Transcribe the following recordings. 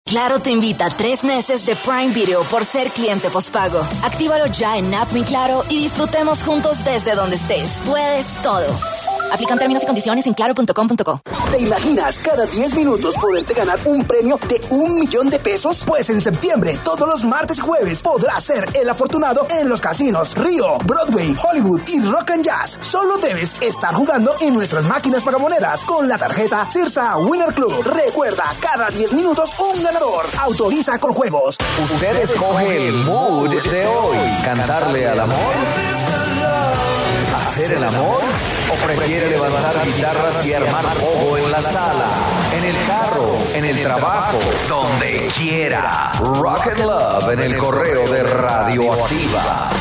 Claro te invita a 3 meses de Prime Video por ser cliente postpago. Actívalo ya en App Mi Claro y disfrutemos juntos desde donde estés. Puedes todo. Aplican términos y condiciones en claro.com.co. ¿Te imaginas cada 10 minutos poderte ganar un premio de $1,000,000? Pues en septiembre, todos los martes y jueves, podrás ser el afortunado en los casinos Río, Broadway, Hollywood y Rock and Jazz. Solo debes estar jugando en nuestras máquinas pagamonedas con la tarjeta Cirsa Winner Club. Recuerda, cada 10 minutos un ganador. Autoriza con juegos. Usted escoge el mood de hoy. ¿Cantarle al amor? ¿Hacer el amor? ¿O prefiere levantar guitarras y armar pogo en la sala, en el carro, en el trabajo, donde quiera? Rock and Love en el correo de Radioactiva.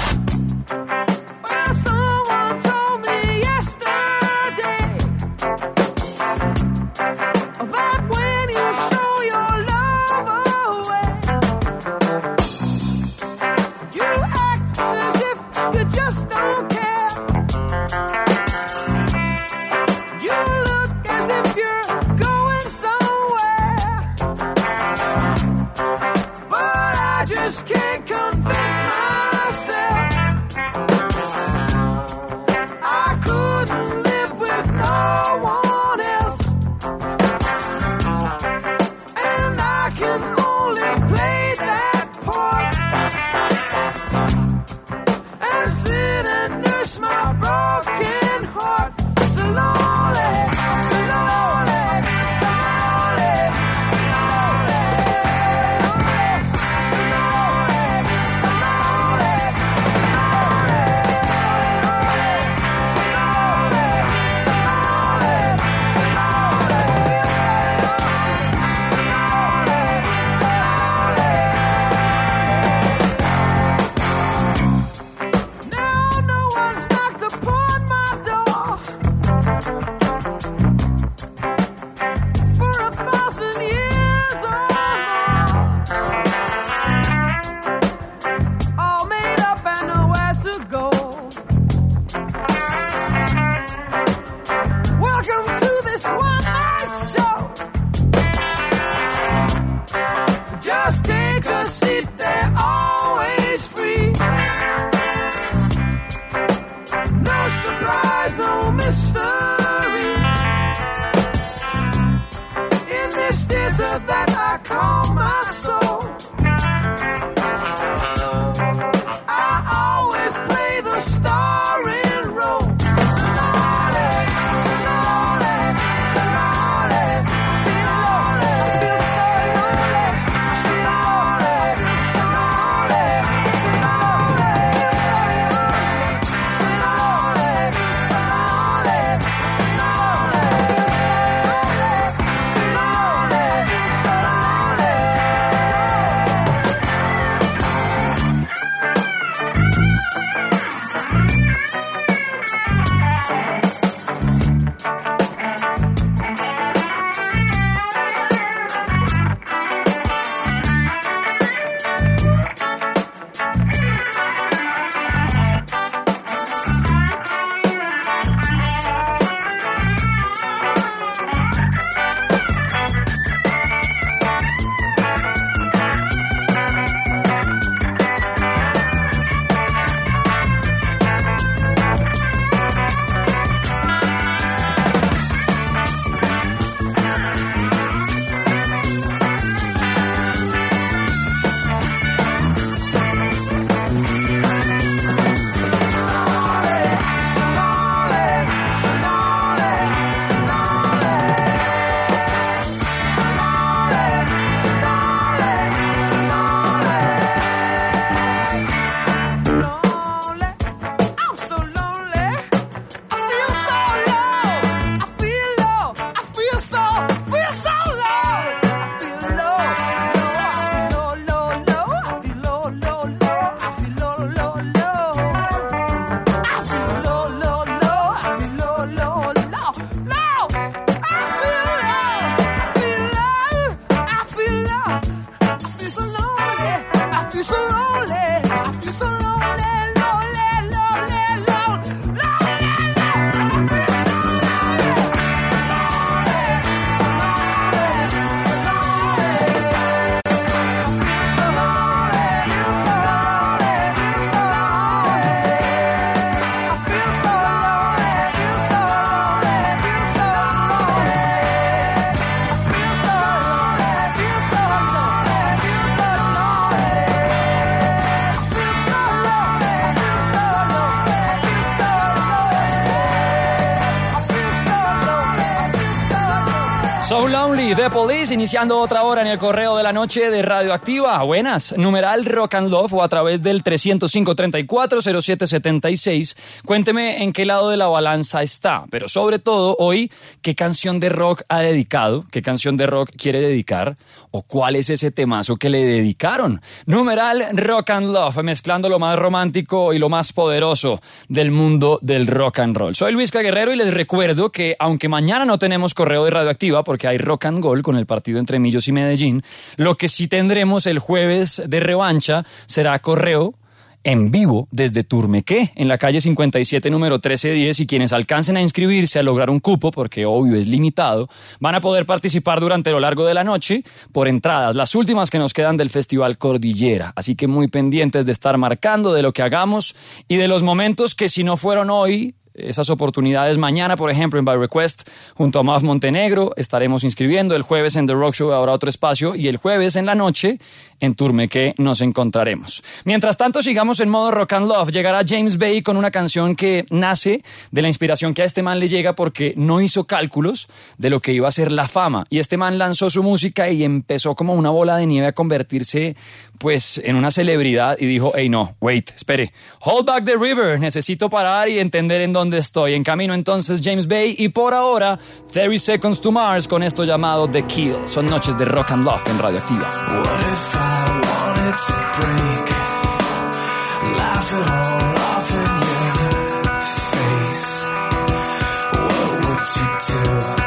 Lonely, The Police, iniciando otra hora en el correo de la noche de Radioactiva. Buenas, numeral Rock and Love o a través del 305-34-0776. Cuénteme en qué lado de la balanza está, pero sobre todo hoy, qué canción de rock ha dedicado, qué canción de rock quiere dedicar o cuál es ese temazo que le dedicaron. Numeral Rock and Love, mezclando lo más romántico y lo más poderoso del mundo del rock and roll. Soy Luis Guerrero y les recuerdo que aunque mañana no tenemos correo de Radioactiva porque hay Rock and Gold con el partido entre Millos y Medellín, lo que sí tendremos el jueves de revancha será correo en vivo desde Turmequé, en la calle 57, número 1310, y quienes alcancen a inscribirse a lograr un cupo, porque obvio es limitado, van a poder participar durante lo largo de la noche por entradas, las últimas que nos quedan del Festival Cordillera. Así que muy pendientes de estar marcando de lo que hagamos y de los momentos que si no fueron hoy, esas oportunidades mañana, por ejemplo, en By Request, junto a Maf Montenegro, estaremos inscribiendo. El jueves en The Rock Show habrá otro espacio y el jueves en la noche en Turmequé nos encontraremos. Mientras tanto, sigamos en modo Rock and Love. Llegará James Bay con una canción que nace de la inspiración que a este man le llega porque no hizo cálculos de lo que iba a ser la fama. Y este man lanzó su música y empezó como una bola de nieve a convertirse pues en una celebridad y dijo, hey no, wait, espere, hold back the river, necesito parar y entender en dónde estoy. En camino entonces James Bay y por ahora 30 Seconds to Mars con esto llamado The Kill. Son noches de Rock and Love en Radioactiva. What if I wanted to break, laugh it all off in your face? What would you do?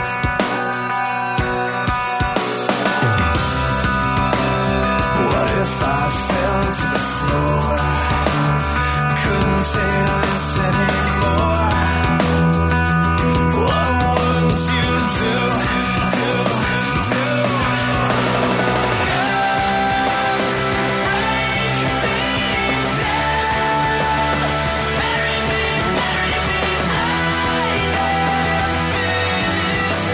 If I fell to the floor, couldn't take this anymore, what would you do? Break me down, bury me, bury me higher.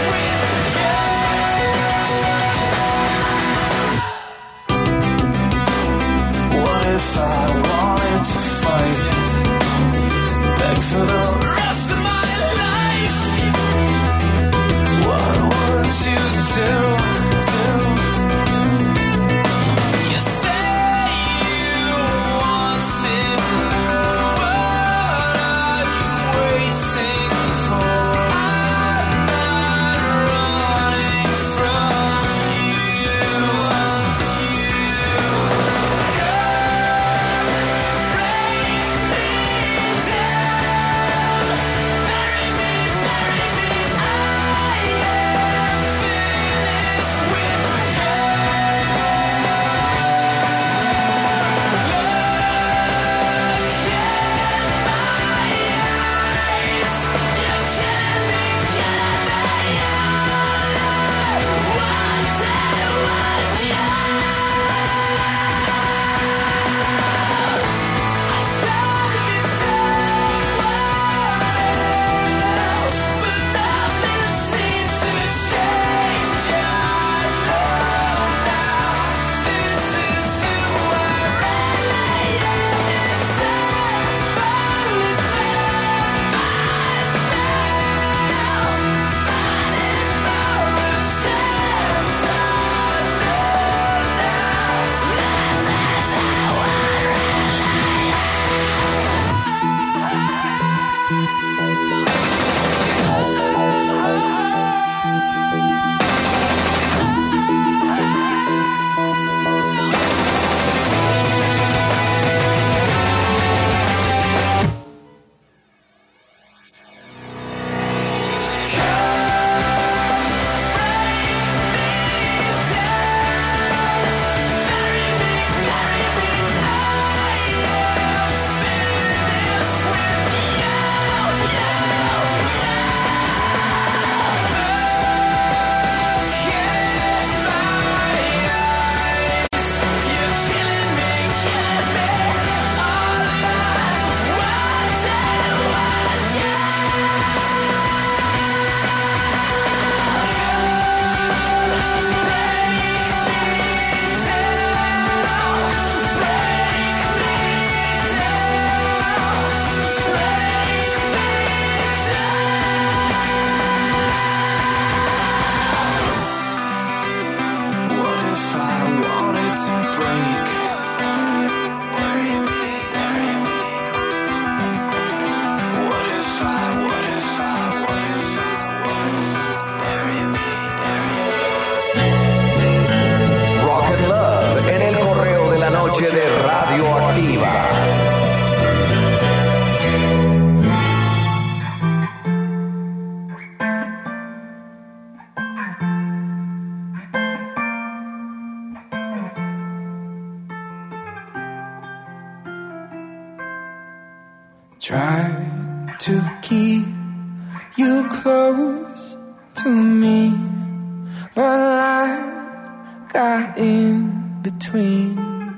Try to keep you close to me, but life got in between.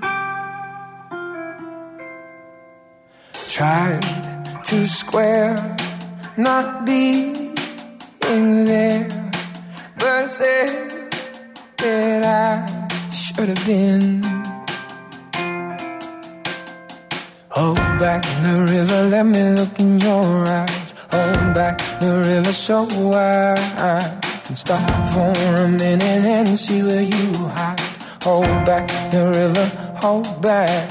Tried to square not being there, but said that I should have been. Hold back the river, let me look in your eyes. Hold back the river so I can stop for a minute and see where you hide. Hold back the river, hold back.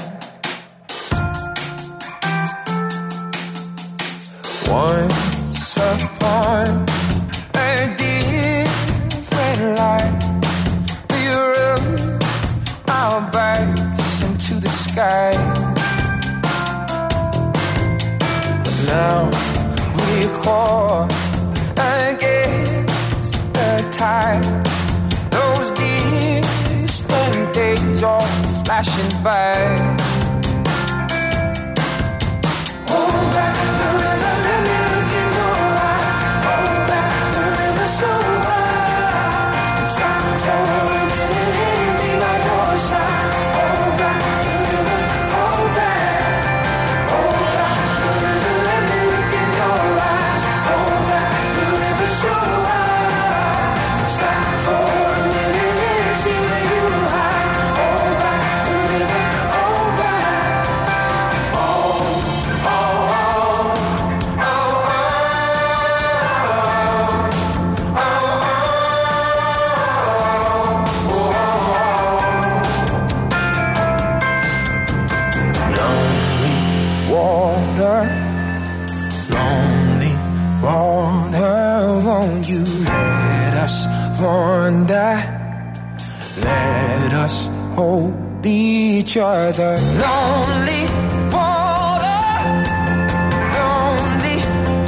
Once upon a different life, we rode our bikes into the sky. Now we're caught against the tide. Those distant days are flashing by. Hold back the river, let me look in your eyes. Hold back the river so wide. Stop for a minute and be by your side. Hold back the river, hold back. Hold back the river, let me look in your eyes. Hold back the river so wide. Stop for a minute and see where you hide. Hold back the river, hold back. Lonely water, won't you let us wander? Let us hold each other. Lonely water, won't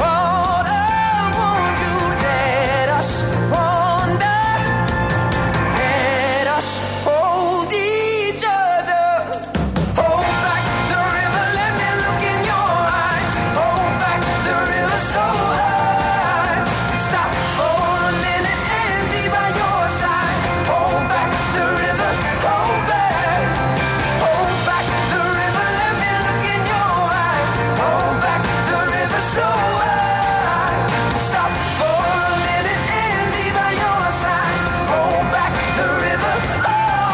you let us wander? Let us hold each other. Hold back the river, let me look in your eyes. Hold back the river so high. Stop for a minute and be by your side. Hold back the river, hold back. Hold back the river, let me look in your eyes. Hold back the river so high. Stop for a minute and be by your side. Hold back the river, oh.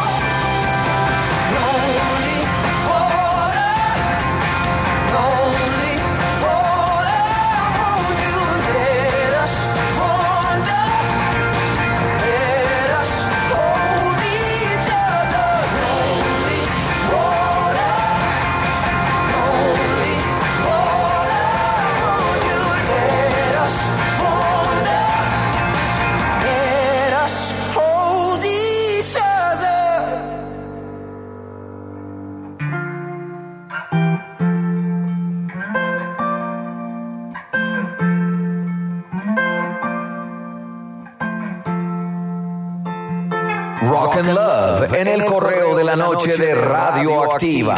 Lonely water, won't you let us wander? Let us hold each other. Lonely water, won't you let us wander? Let us hold each other. Rock and Love en el correo de la noche de Radioactiva.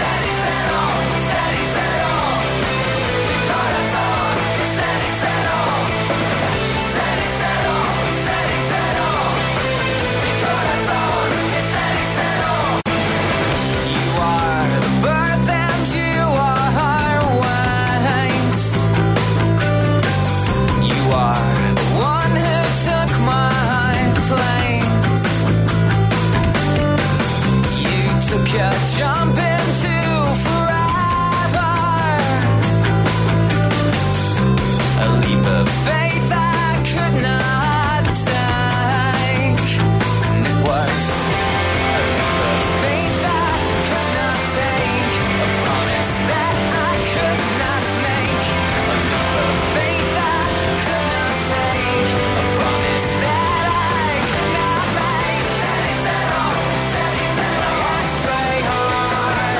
You are the birth and you are waste. You are the one who took my place. You took a jump into forever, a leap of faith I could not take. And it was a leap of faith I could not take, a promise that I could not make. A leap of faith I could not take, a promise that I could not make. Steady, set off, steady, set off. Stray heart.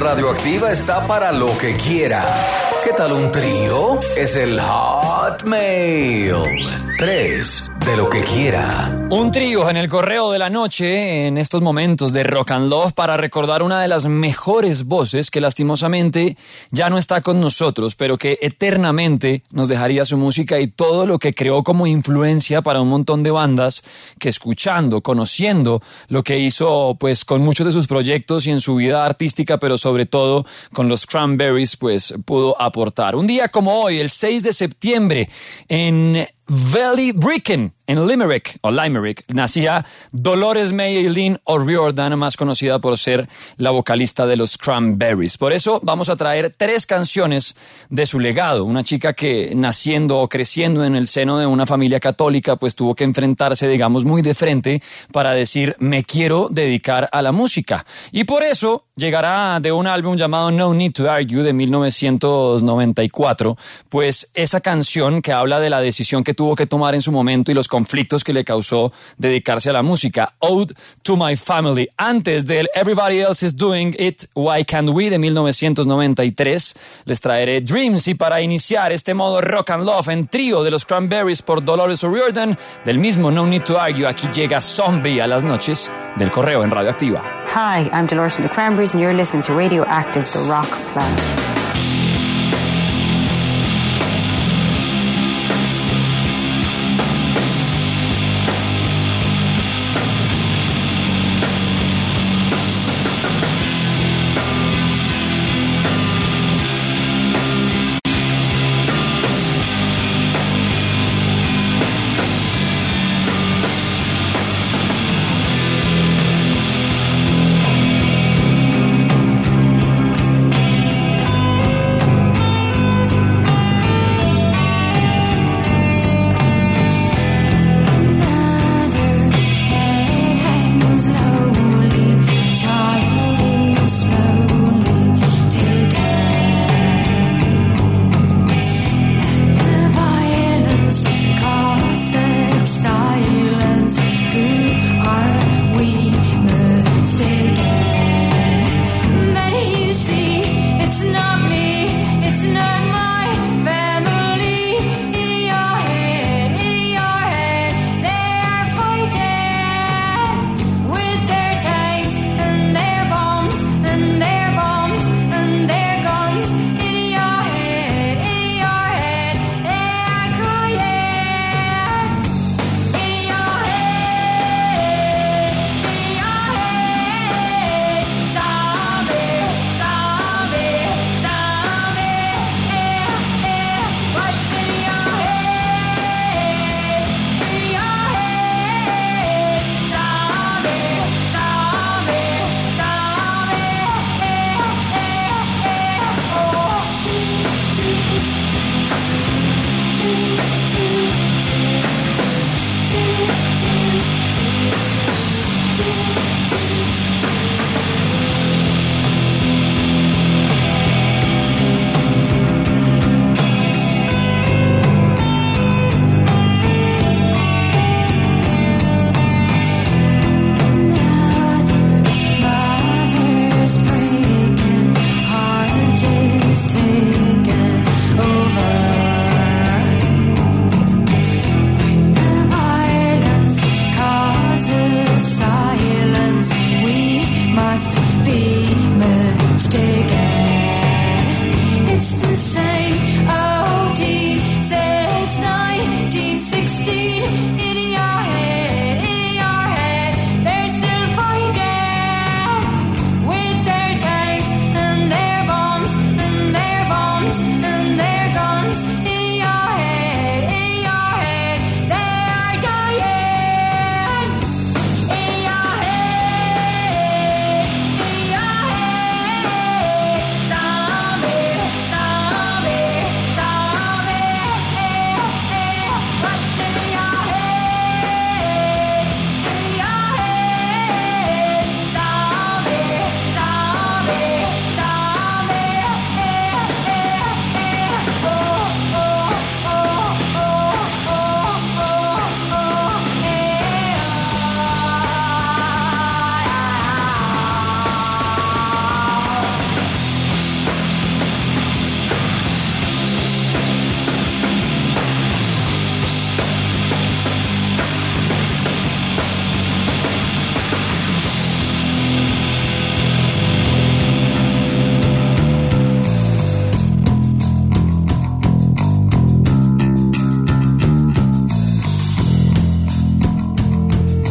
Radioactiva está para lo que quiera. ¿Qué tal un trío? Es el Hotmail. 3 de lo que quiera. Un trío en el correo de la noche en estos momentos de Rock and Love para recordar una de las mejores voces que lastimosamente ya no está con nosotros, pero que eternamente nos dejaría su música y todo lo que creó como influencia para un montón de bandas que escuchando, conociendo lo que hizo pues con muchos de sus proyectos y en su vida artística, pero sobre todo con los Cranberries, pues pudo aportar. Un día como hoy, el 6 de septiembre, en Ballybricken, en Limerick, nacía Dolores May Eileen O'Riordan, más conocida por ser la vocalista de los Cranberries. Por eso vamos a traer 3 canciones de su legado. Una chica que naciendo o creciendo en el seno de una familia católica, pues tuvo que enfrentarse, digamos, muy de frente para decir, me quiero dedicar a la música. Y por eso llegará de un álbum llamado No Need to Argue de 1994, pues esa canción que habla de la decisión que tuvo que tomar en su momento y los conflictos que le causó dedicarse a la música. Ode to My Family. Antes del Everybody Else is Doing It, Why Can't We de 1993, les traeré Dreams, y para iniciar este modo Rock and Love en trío de los Cranberries por Dolores O'Riordan, del mismo No Need to Argue, aquí llega Zombie a las noches del correo en Radioactiva. Hi, I'm Dolores from the Cranberries and you're listening to Radioactive, the rock planet.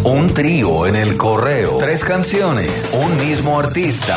Un trío en el correo. 3 canciones, un mismo artista.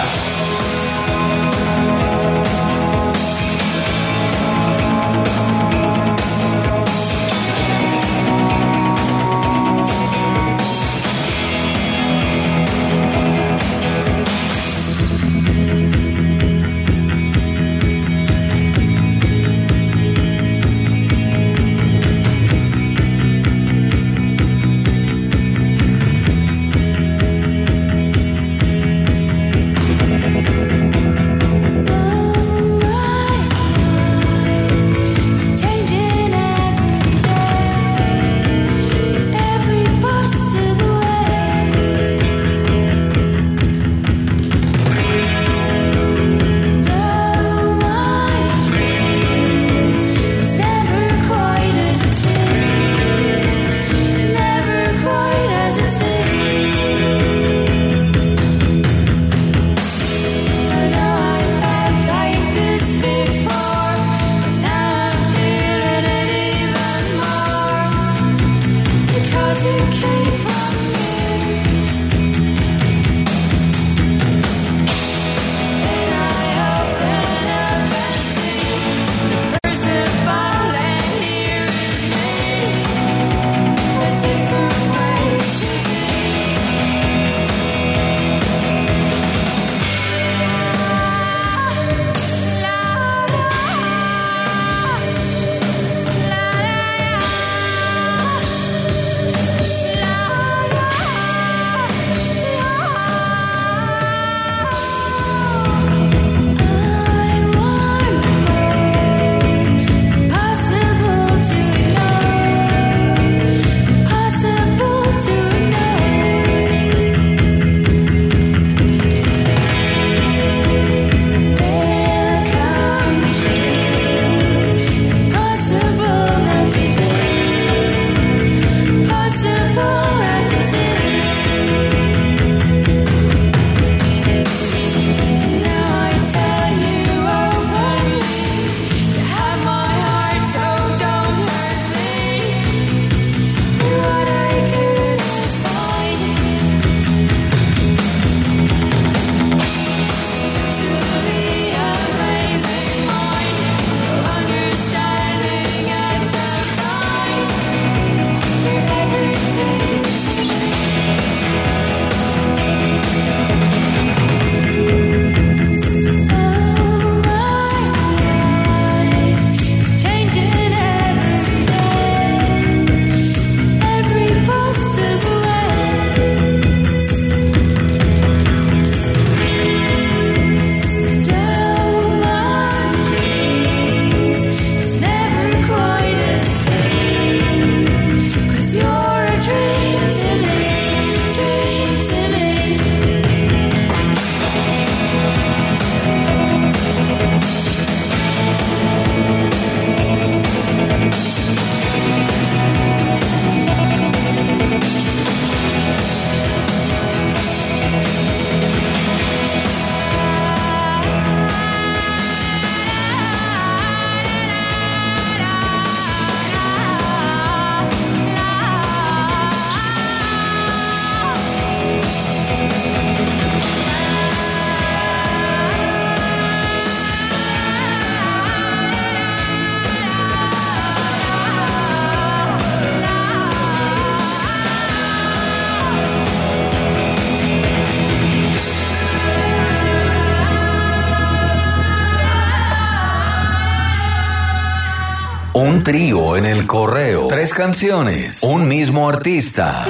Un trío en el correo. 3 canciones, un mismo artista.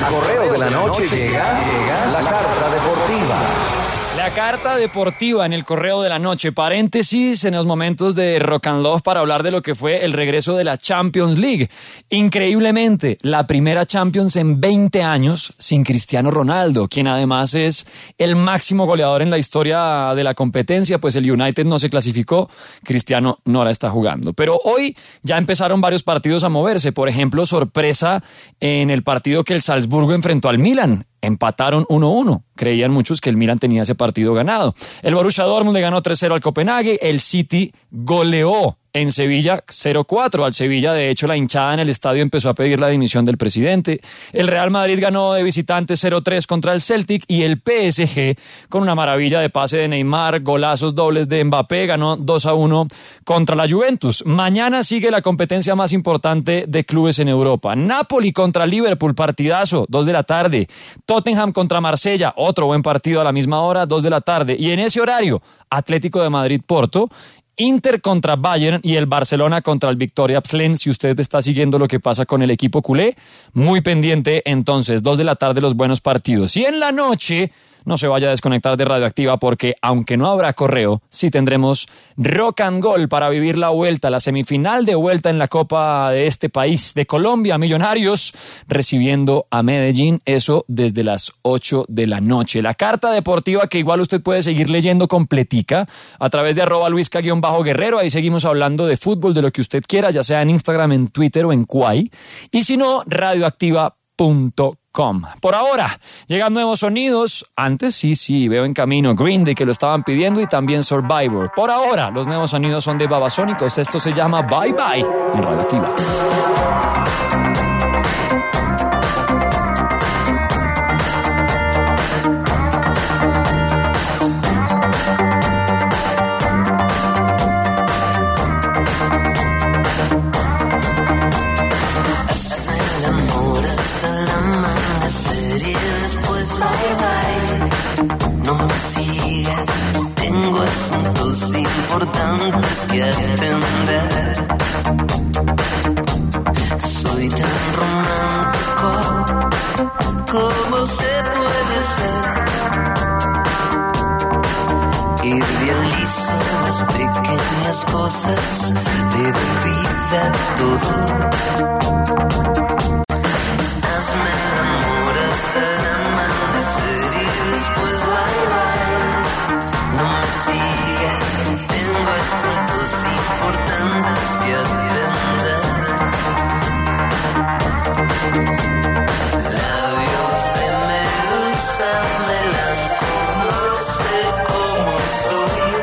Al correo de la noche llega la carta deportiva. La carta deportiva en el correo de la noche, paréntesis en los momentos de Rock and Love para hablar de lo que fue el regreso de la Champions League. Increíblemente, la primera Champions en 20 años sin Cristiano Ronaldo, quien además es el máximo goleador en la historia de la competencia, pues el United no se clasificó, Cristiano no la está jugando. Pero hoy ya empezaron varios partidos a moverse, por ejemplo, sorpresa en el partido que el Salzburgo enfrentó al Milan. Empataron 1-1. Creían muchos que el Milan tenía ese partido ganado. El Borussia Dortmund le ganó 3-0 al Copenhague. El City goleó en Sevilla 0-4 al Sevilla. De hecho, la hinchada en el estadio empezó a pedir la dimisión del presidente. El Real Madrid ganó de visitante 0-3 contra el Celtic. Y el PSG, con una maravilla de pase de Neymar, golazos dobles de Mbappé, ganó 2-1 contra la Juventus. Mañana sigue la competencia más importante de clubes en Europa. Napoli contra Liverpool, partidazo, 2 de la tarde. Tottenham contra Marsella, otro buen partido a la misma hora, 2 de la tarde. Y en ese horario, Atlético de Madrid-Porto, Inter contra Bayern y el Barcelona contra el Victoria Plzen. Si usted está siguiendo lo que pasa con el equipo culé, muy pendiente entonces, 2 de la tarde los buenos partidos. Y en la noche, no se vaya a desconectar de Radioactiva porque aunque no habrá correo, sí tendremos Rock and Gold para vivir la vuelta, la semifinal de vuelta en la Copa de este país, de Colombia, Millonarios, recibiendo a Medellín, eso desde las 8 de la noche. La carta deportiva que igual usted puede seguir leyendo completica a través de @luisca_guerrero, ahí seguimos hablando de fútbol, de lo que usted quiera, ya sea en Instagram, en Twitter o en Kwai, y si no, radioactiva.com. Por ahora, llegan nuevos sonidos. Antes, sí, veo en camino Green Day, que lo estaban pidiendo, y también Survivor. Por ahora, los nuevos sonidos son de Babasónicos. Esto se llama Bye Bye en Radioactiva. Importantes que atender. Soy tan romántico como se puede ser, y realizo las pequeñas cosas, le doy vida a todo. Hazme el amor hasta el amanecer y después bye bye. No me sigas, tengo asuntos importantes que atender. Labios de medusa melancólicos, no sé cómo soy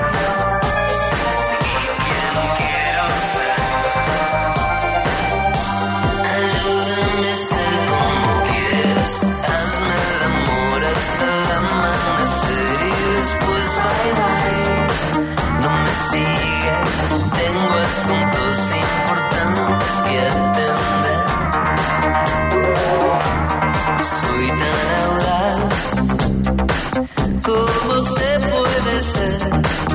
y quién quiero ser. Ayúdame a ser como quieras, hazme el amor hasta el amanecer y después bye bye. No me sigas, tengo asuntos importantes que atender. Soy tan audaz como se puede ser.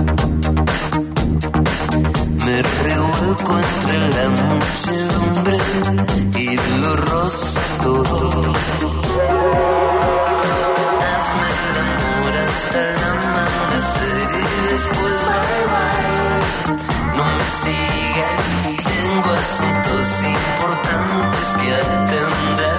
Me revuelco entre la muchedumbre y lo rozo todo. Hazme el amor hasta el amanecer y después bye bye. No me sigas, tengo asuntos importantes que atender.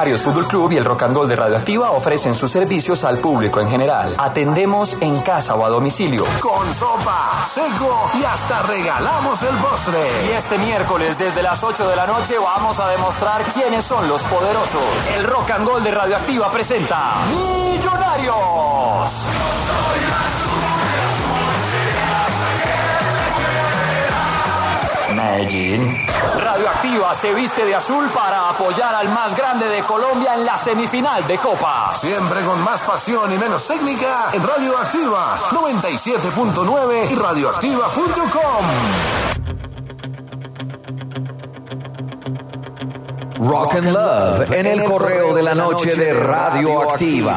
Millonarios Fútbol Club y el Rock and Roll de Radioactiva ofrecen sus servicios al público en general. Atendemos en casa o a domicilio. Con sopa, seco y hasta regalamos el postre. Y este miércoles desde las 8 de la noche vamos a demostrar quiénes son los poderosos. El Rock and Roll de Radioactiva presenta Millonarios. Medellín. Radioactiva se viste de azul para apoyar al más grande de Colombia en la semifinal de Copa. Siempre con más pasión y menos técnica en Radioactiva 97.9 y radioactiva.com. Rock and Love en el correo de la noche de Radioactiva.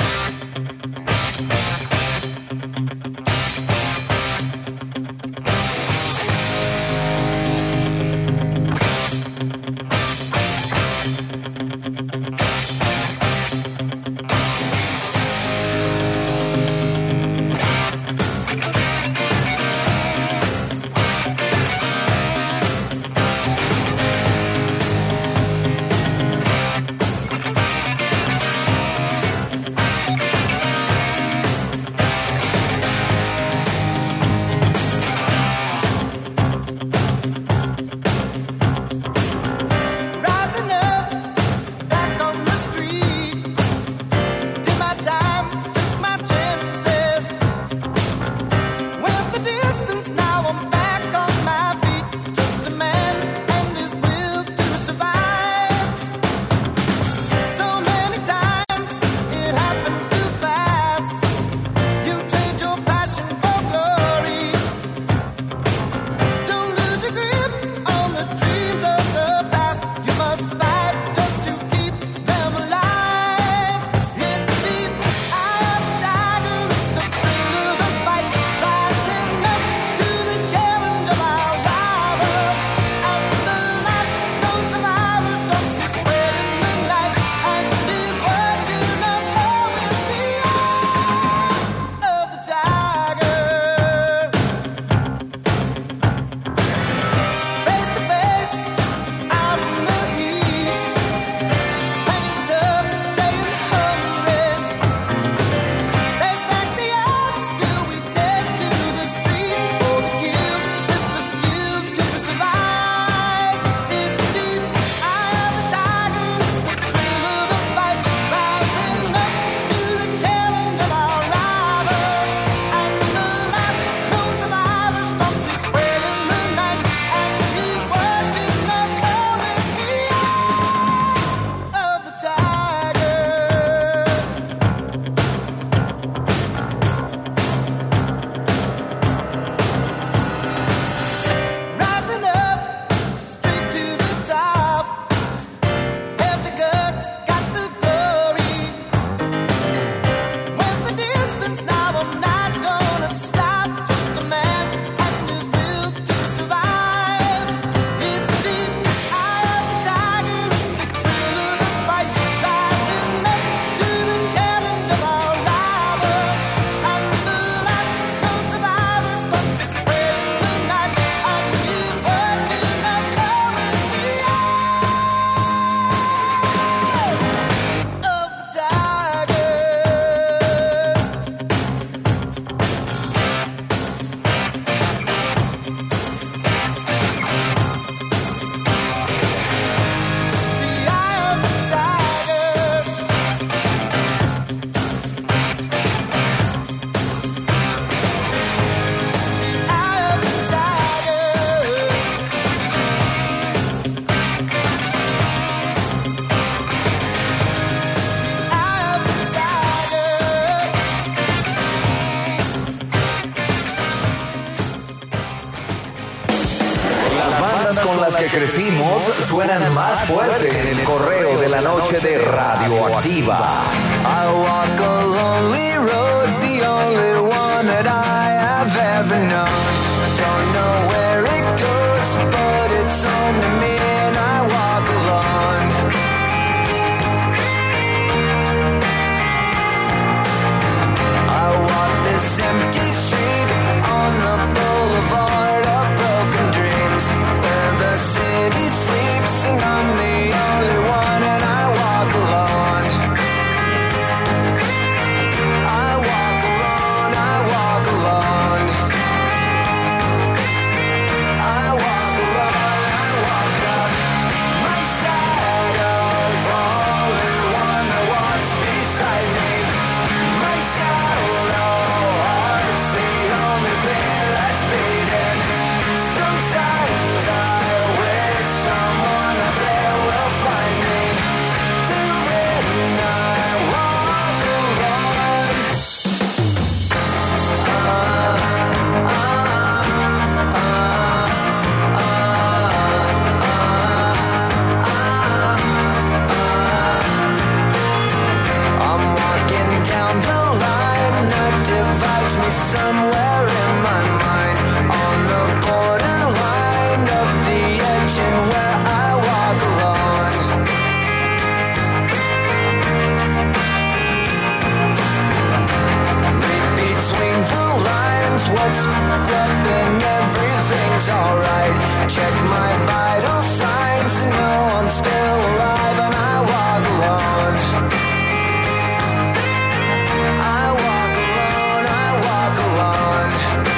Con las que crecimos suenan más fuerte en el correo de la noche de Radioactiva. I walk a lonely road, the only one that I have ever known. Don't know where it goes, but it's home to me and I walk alone. I walk this empty street on the boulevard of broken dreams, where the city sleeps and I'm the only one and I walk alone. somewhere in my mind, on the borderline of the edge and where I walk alone. Read between the lines, what's up and everything's alright. Check my vital signs to know I'm still alive and I walk alone. I walk alone, I walk alone.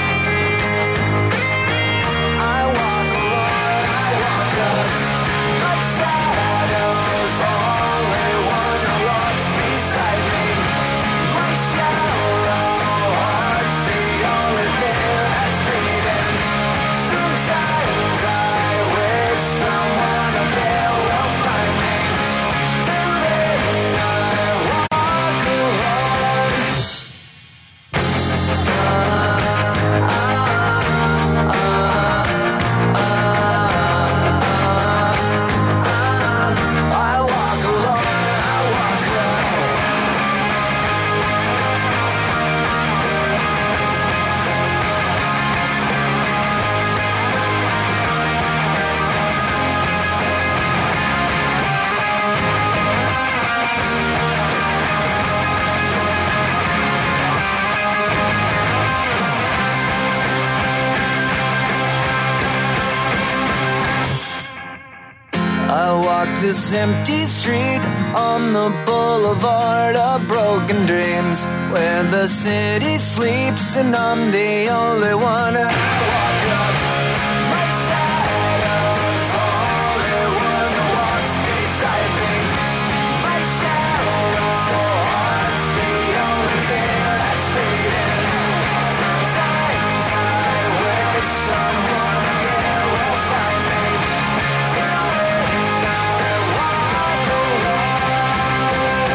I walk alone, I walk alone. My shadow's only one who walks beside me. My shallow heart's the only thing that's beating. Sometimes I wish someone up there will find me. Till then I walk alone. I walk alone, I walk alone. I walk this empty street on the boulevard of broken dreams, where the city sleeps and I'm the only one. I walk up, my shadow's only one who walks beside me. My shallow heart's the only thing that's beating. Sometimes I wish someone again will find me. Till then I walk alone.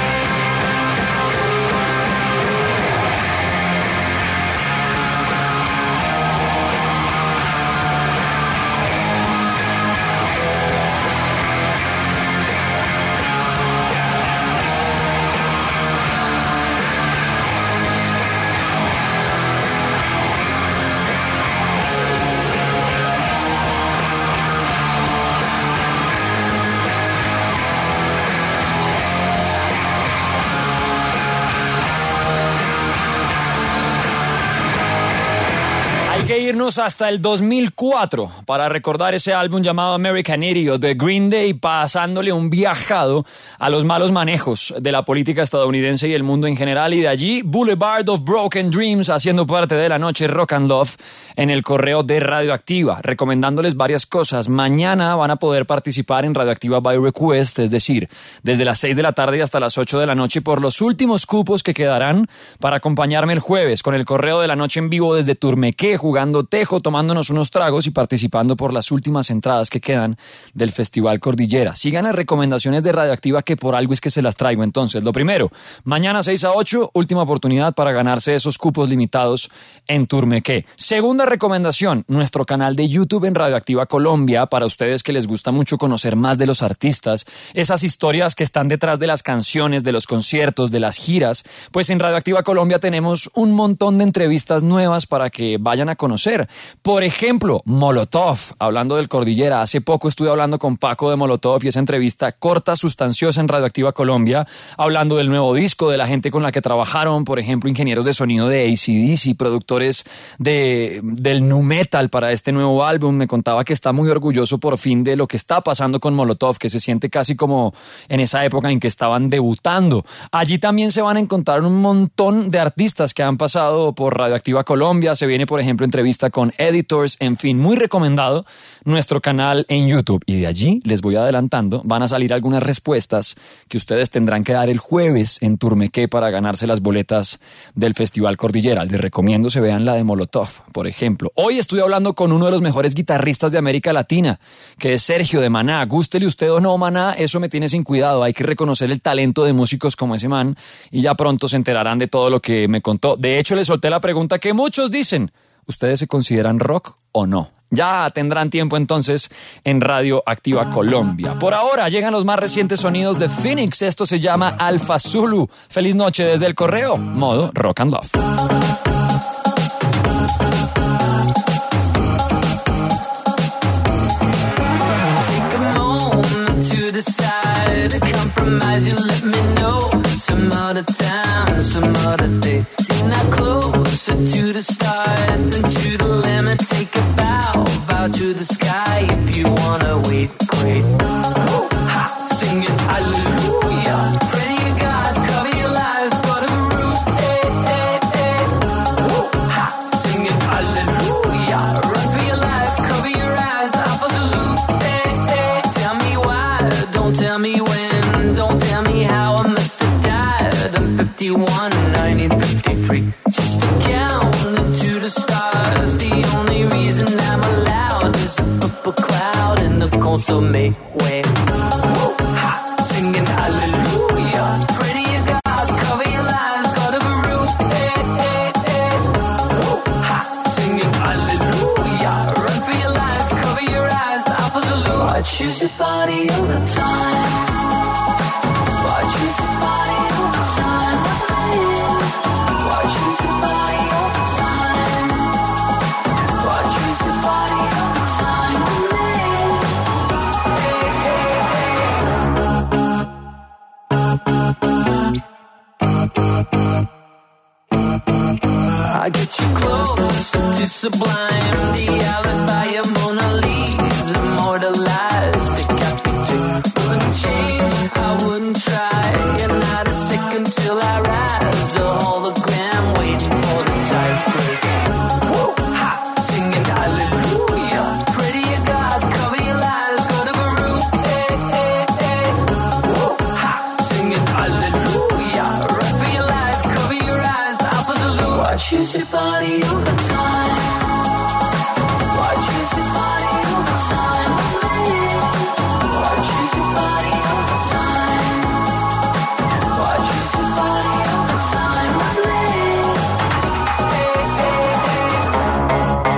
Hay que irnos hasta el 2004 para recordar ese álbum llamado American Idiot de Green Day, pasándole un viajado a los malos manejos de la política estadounidense y el mundo en general, y de allí Boulevard of Broken Dreams haciendo parte de la noche Rock and Love en el correo de Radioactiva, recomendándoles varias cosas. Mañana van a poder participar en Radioactiva by Request, es decir, desde las 6 de la tarde hasta las 8 de la noche por los últimos cupos que quedarán para acompañarme el jueves con el correo de la noche en vivo desde Turmequé, jugando tejo, tomándonos unos tragos y participando por las últimas entradas que quedan del Festival Cordillera. Sigan las recomendaciones de Radioactiva, que por algo es que se las traigo. Entonces, lo primero, mañana 6 a 8, última oportunidad para ganarse esos cupos limitados en Turmequé. Segunda recomendación, nuestro canal de YouTube en Radioactiva Colombia, para ustedes que les gusta mucho conocer más de los artistas, esas historias que están detrás de las canciones, de los conciertos, de las giras. Pues en Radioactiva Colombia tenemos un montón de entrevistas nuevas para que vayan a conocer. Por ejemplo, Molotov, hablando del Cordillera. Hace poco estuve hablando con Paco de Molotov y esa entrevista corta, sustanciosa en Radioactiva Colombia, hablando del nuevo disco, de la gente con la que trabajaron, por ejemplo, ingenieros de sonido de AC/DC, productores del nu metal para este nuevo álbum. Me contaba que está muy orgulloso por fin de lo que está pasando con Molotov, que se siente casi como en esa época en que estaban debutando. Allí también se van a encontrar un montón de artistas que han pasado por Radioactiva Colombia. Se viene, por ejemplo, entrevista con Editors, en fin, muy recomendado nuestro canal en YouTube. Y de allí, les voy adelantando, van a salir algunas respuestas que ustedes tendrán que dar el jueves en Turmequé para ganarse las boletas del Festival Cordillera. Les recomiendo se vean la de Molotov, por ejemplo. Hoy estoy hablando con uno de los mejores guitarristas de América Latina, que es Sergio de Maná. Gústele usted o no Maná, eso me tiene sin cuidado. Hay que reconocer el talento de músicos como ese man y ya pronto se enterarán de todo lo que me contó. De hecho, le solté la pregunta que muchos dicen: ¿ustedes se consideran rock o no? Ya tendrán tiempo entonces en Radioactiva Colombia. Por ahora llegan los más recientes sonidos de Phoenix. Esto se llama Alpha Zulu. Feliz noche desde el correo, modo Rock and Love. lies, you let me know. Some other time, some other day. You're not closer to the start than to the limit. Take a bow to the sky. If you wanna wait, great. Ha, singing hallelujah. Pray to God, cover your lies, go to the roof. Hey, hey, hey. Ha, singing hallelujah. Run for your life, cover your eyes, off of the loop. Hey, hey. Tell me why, don't tell me when. Don't tell me how I must have died. I'm 51, 1953. Just a count into the stars. The only reason I'm allowed is up a cloud in the cold, so make way. Ha, singing hallelujah. Pray to your God, cover your lives, go to the roof. Hey, hey, hey. Ha, singing hallelujah. Run for your life, cover your eyes, off of the loop. I choose your body all the time. I choose your body all the time. I choose your body all the time. I choose your body all the time. I get you close to sublime. The alibi of Mona Lisa, immortalized, decapitated. Wouldn't change, I wouldn't try. And not a second till I rise. A hologram waiting for the tiebreak. Ha, singing hallelujah. Pray to your God, cover your lies, go to the roof. Hey, hey, hey. Ha, singing hallelujah. Run for your life, cover your eyes, off of the loop. I choose your body all the time. I choose your body all the time. I choose your body all the time. I choose your body all the time. Hey, hey,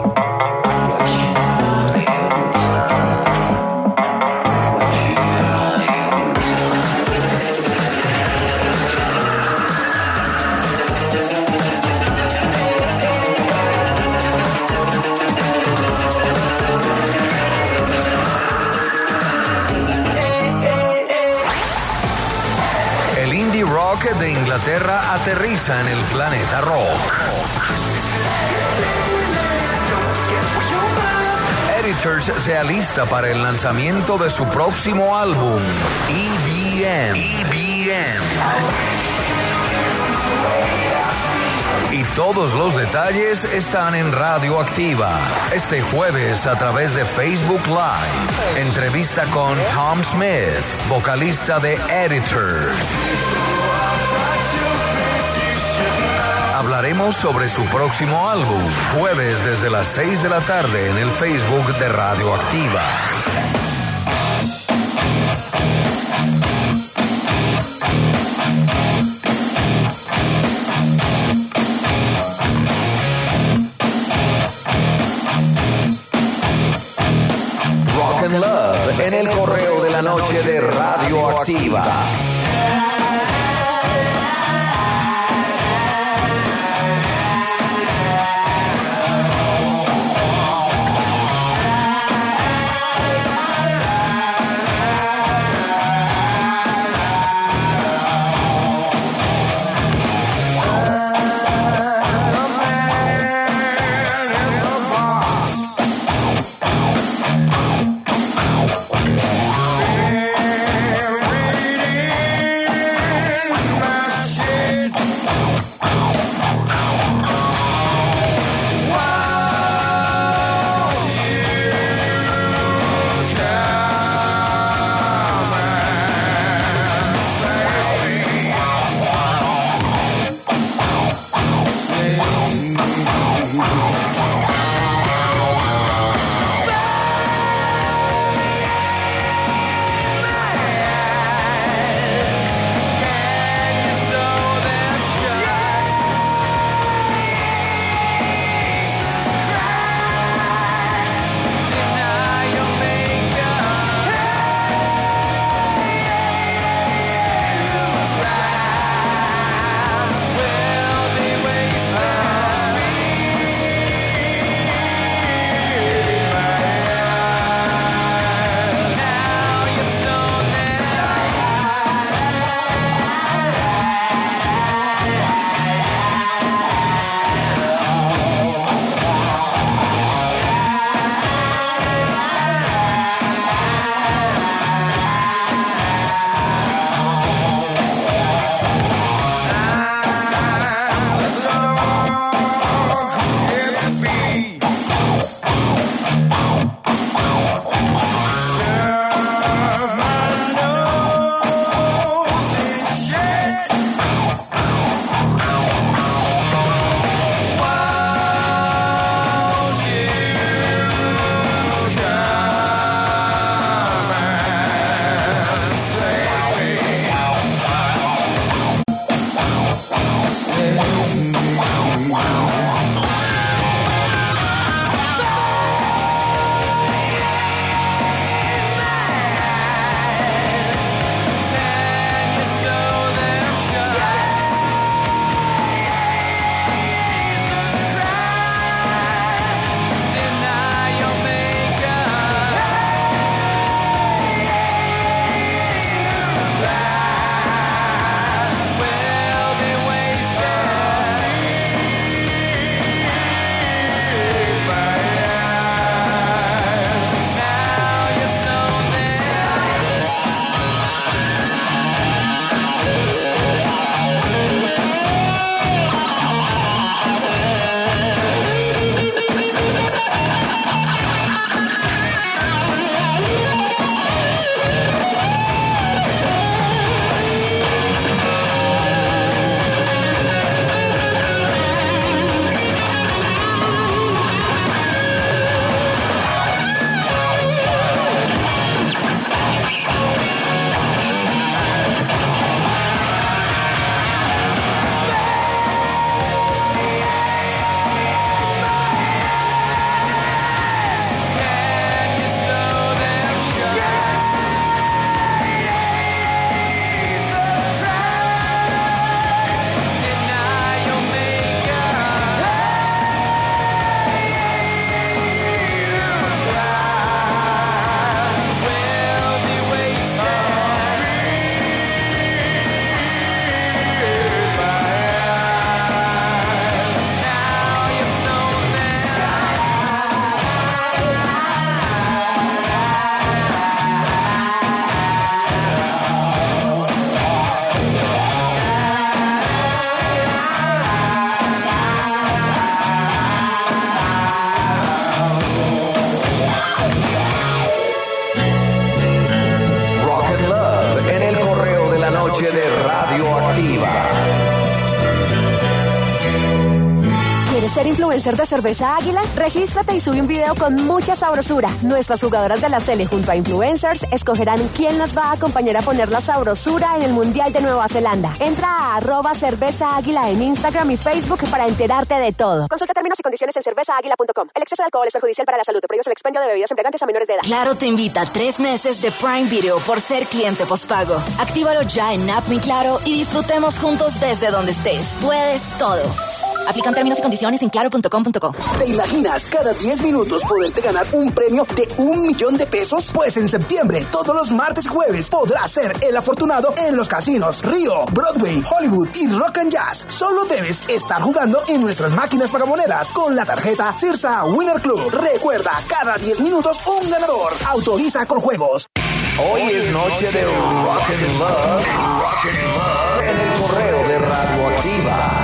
El indie rock de Inglaterra aterriza en el planeta rock. Editors se alista para el lanzamiento de su próximo álbum, EBM. Y todos los detalles están en Radioactiva. Este jueves a través de Facebook Live. Entrevista con Tom Smith, vocalista de Editors. Hablaremos sobre su próximo álbum, jueves desde las 6 de la tarde en el Facebook de Radioactiva. Rock and Love en el correo de la noche de Radioactiva. hey. de Radioactiva. ¿Quieres ser influencer de Cerveza Águila? Regístrate y sube un video con mucha sabrosura. Nuestras jugadoras de la Sele junto a influencers escogerán quién nos va a acompañar a poner la sabrosura en el Mundial de Nueva Zelanda. Entra a @Cerveza Águila en Instagram y Facebook para enterarte de todo. Consulta términos y condiciones en cervezaaguila.com. El exceso de alcohol es perjudicial para la salud. Prohíbe el expendio de bebidas embriagantes a menores de edad. Claro te invita a 3 meses de Prime Video por ser cliente postpago. Actívalo ya en App Mi Claro y disfrutemos juntos desde donde estés. Puedes todo. Aplican términos y condiciones en claro.com.co. ¿Te imaginas cada 10 minutos poderte ganar un premio de $1.000.000? Pues en septiembre, todos los martes y jueves, podrás ser el afortunado en los casinos Río, Broadway, Hollywood y Rock and Jazz. Solo debes estar jugando en nuestras máquinas pagamonedas con la tarjeta Cirsa Winner Club. Recuerda, cada 10 minutos un ganador. Autoriza con juegos. Hoy es noche de Rock and Love. Rock and Love en el correo de Radioactiva.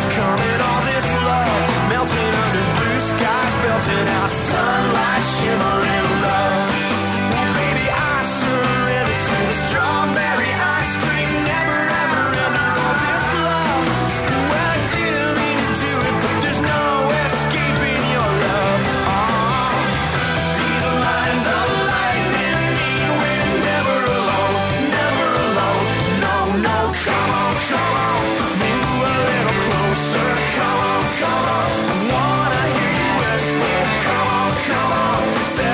Sunlight shimmer